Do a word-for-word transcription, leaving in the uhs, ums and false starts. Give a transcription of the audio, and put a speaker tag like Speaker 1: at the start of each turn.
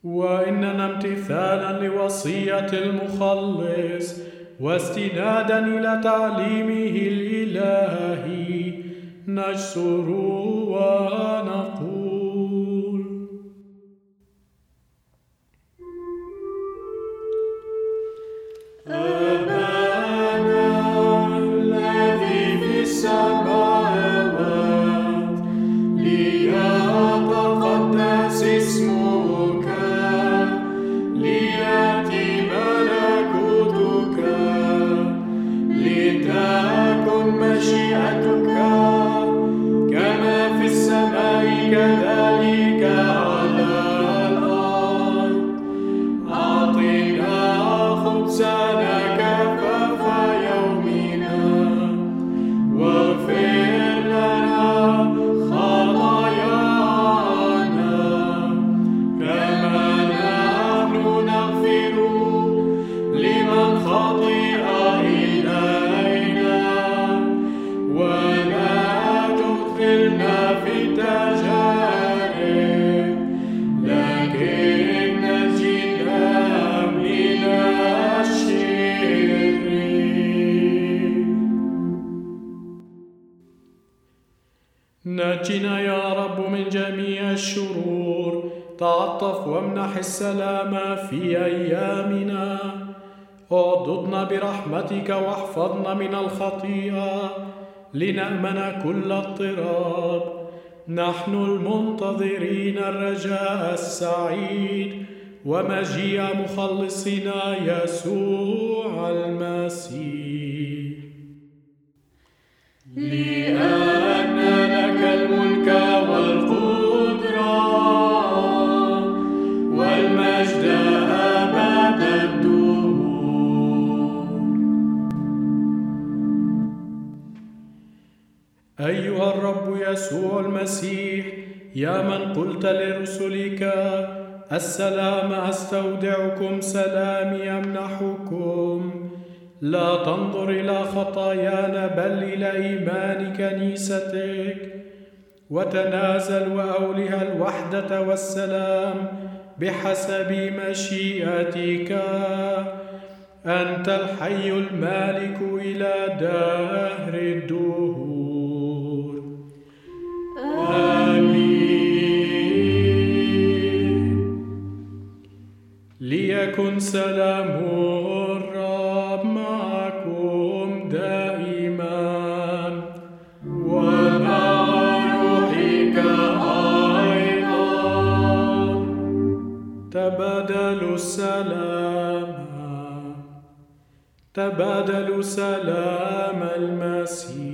Speaker 1: وإننا امتثالا لوصية المخلص واستنادا إلى تعليمه الإلهي نجسر ونقول: أبانا الذي في السماوات، ليتقدس اسمك، ليأتي ملكوتك، لتكن مشيئتك كما في السماء كذلك على الأرض. أعطنا خبزنا كفاف يومنا، واغفر لنا خطايانا كما نحن نغفر لمن خطئ إلينا، ولا تدخلنا في التجارب، لكن نجنا من الشرير. نجنا يا رب من جميع الشرور، تعطف وامنح السلام في أيامنا. اعضدنا برحمتك واحفظنا من الخطيئة، لنأمن كل اضطراب، نحن المنتظرين الرجاء السعيد ومجيء مخلصنا يسوع المسيح. لأن لك الملك والقدرة والمجد أبد الدهور. أيها الرب يسوع المسيح، يا من قلت لرسلك: السلام أستودعكم، سلامي أمنحكم، لا تنظر إلى خطايانا بل إلى إيمان كنيستك، وتنازل وأولها الوحدة والسلام بحسب مشيئتك، أنت الحي المالك إلى دهر الدهور. آمين. ليكن سلام الرب معكم دائما، ومع روحك أيضا. تبادلوا السلام، تبادلوا سلام المسيح.